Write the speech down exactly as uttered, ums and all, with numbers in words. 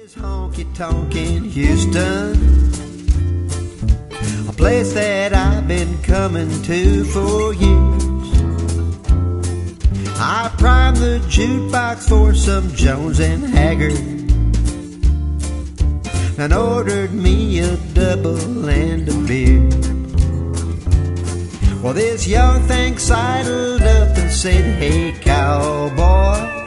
is honky tonk in Houston, a place that I've been coming to for years. I primed the jukebox for some Jones and Haggard and ordered me a double and a beer. Well, this young thing sidled up and said, "Hey, cowboy,